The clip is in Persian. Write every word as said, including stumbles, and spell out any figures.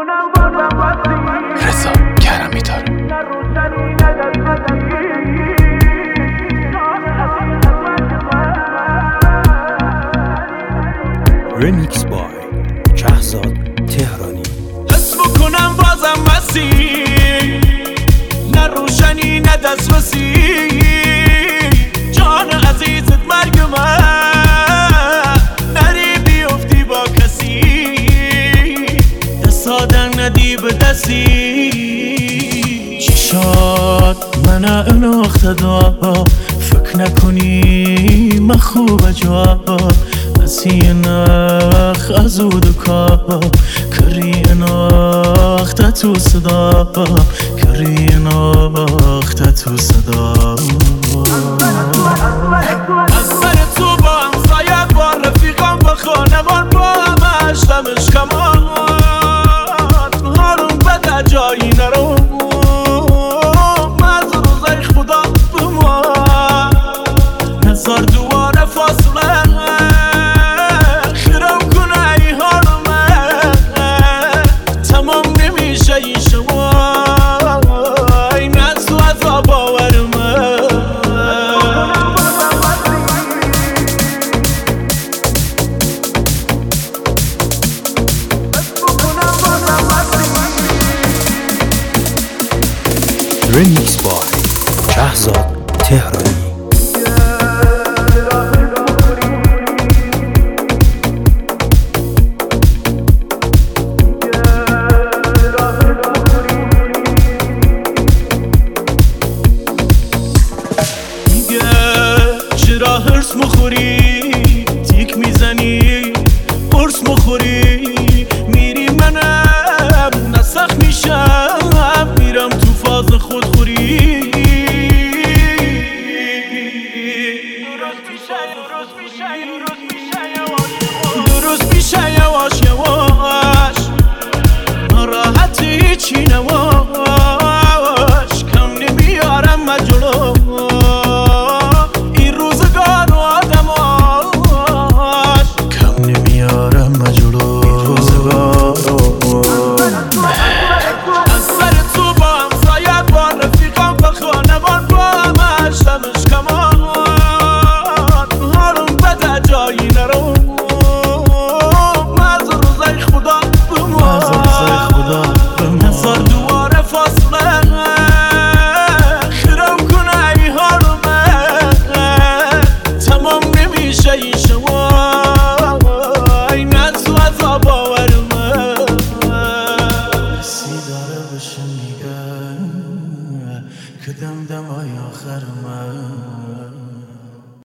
رضا کرمی داره. رمیکس بای شهزاد تهرانی. حس بکنم بازم مسیح، نه روشنی نه دسترسی، جان عزیزت مرگ من، نری بیفتی با کسی، دست آدم ندی به دستی، چشات من اناخته دا، فکر نکنی من خوب جا، نسی نخ از او دکا، کری ناخته تو صدا، کری ناخته تو صدا. از سر تو با همسایت با رفیقان با خانمان با همش دمش کمان، هارون بده جایی نرو، مز روزای خدا بما نظر دواره فاصله، خیرم کنه ای هارمه تمام نمیشه این شما، این از تو عذاب باورمه. رمیکس بای شهزاد تهرانی. چرا هرس مخوری تیک میزنی قرص مخوری، میری منم نسخ میشم، میرم تو فاز خودخوری، درست میشه یواش یواش، ناراحت هیچی نواش، کم نمیارم مجلو که دم دم های آخر من